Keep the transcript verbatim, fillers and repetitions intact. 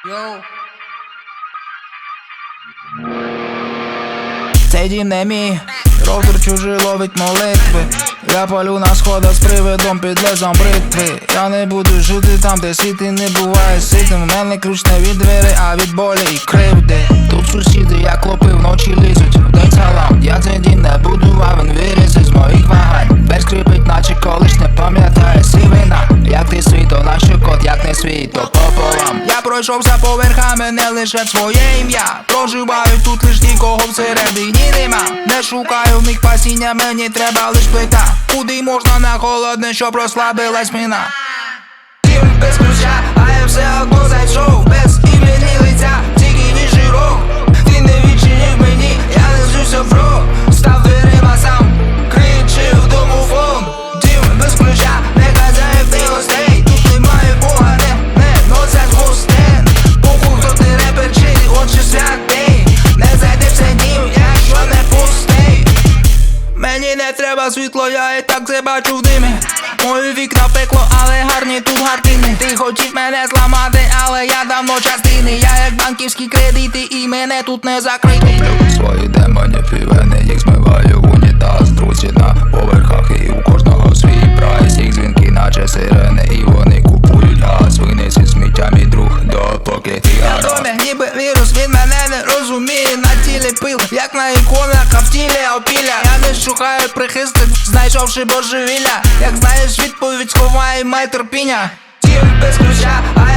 Йоу. Цей дім не мій, роутер чужий ловить молитви. Я палю на сходах з привидом під лезом бритви. Я не буду жити там, де світи не буває ситим. У мене ключ не від двері, а від болі і кривди. Тут сусіди, як клопи, вночі лізуть, вдень салам. Я цей дім не буду, а він вирізе з моїх вагань. Без скрипить, наче колиш не пам'ятає сивина. Як ти свій, то наш кот, як не свій, то пополам. Я пройшовся поверхами, не лише своє ім'я. Проживаю тут лиш ті, кого всередині нема. Не шукаю в них пасіння, мені треба лиш плита. Куди можна на холодне, щоб розслабилась спина. Дім без ключа, а я все одно зайшов. Без імені лиця, тільки віжирок. Ти не відчинив мені, я не зжився бро. Став дверима сам, кричив домофон. Дім без ключа, не хазяїв ти гостей. Тут немає бога, не, не носять гостин. Похуй, хто ти репер, чи хочеш святий. Не зайди в цей дім, якщо не пустий. Мені не треба світло, я і так це бачу в димі. Мої вікна пекло, але гарні тут гардини. Ти хотів мене зламати, але я давно частини. Я як банківські кредити, і мене тут не закрити. Свої демонів і вени, їх змиваю в унітаз. Друзі на поверхах, і у кожного свій прайс. Їх дзвінки наче сирени, і вони купують газ. Винеси сміття, мій друг, допоки ти Я в домі, ніби вірус, він мене не розуміє. На тілі пил, як на іконах, а в тілі опіля. Я не шукаю прихисток, знайшовши божевілля. Як знаєш відповідь, сховай май терпіння. Дім без ключа, а